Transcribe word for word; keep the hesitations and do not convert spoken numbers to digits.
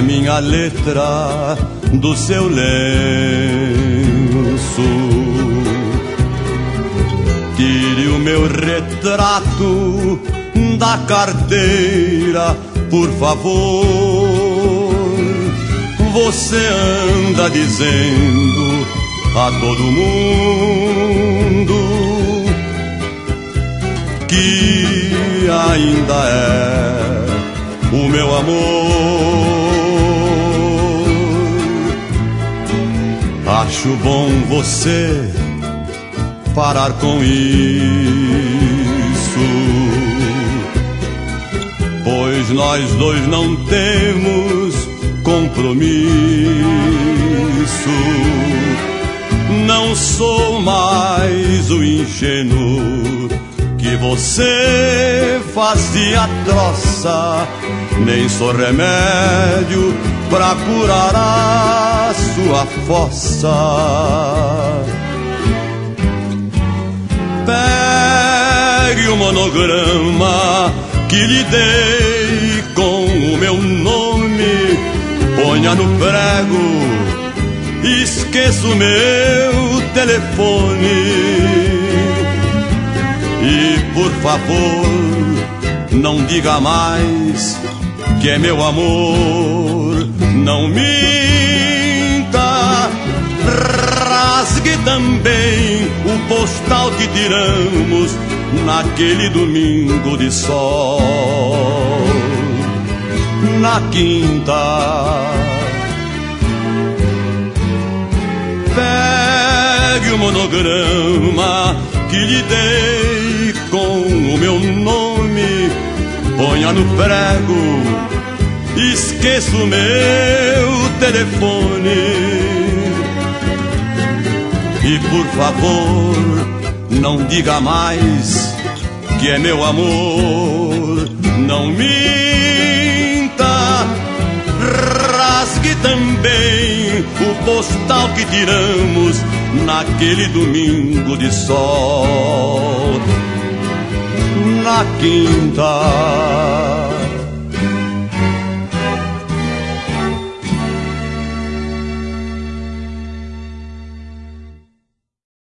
minha letra do seu lenço. Tire o meu retrato da carteira, por favor. Você anda dizendo a todo mundo que ainda é o meu amor. Acho bom você parar com isso, pois nós dois não temos compromisso. Não sou mais o ingênuo que você fazia troça, nem sou remédio pra curar a sua fossa. Pegue o monograma que lhe dei com o meu nome, ponha no prego, esqueça o meu telefone. E por favor, não diga mais que é meu amor. Não minta, rasgue também o postal que tiramos naquele domingo de sol, na quinta. Pegue o monograma que lhe dei com o meu nome, ponha no prego, esqueça o meu telefone. E por favor, não diga mais que é meu amor. Não minta, rasgue também o postal que tiramos naquele domingo de sol, na quinta.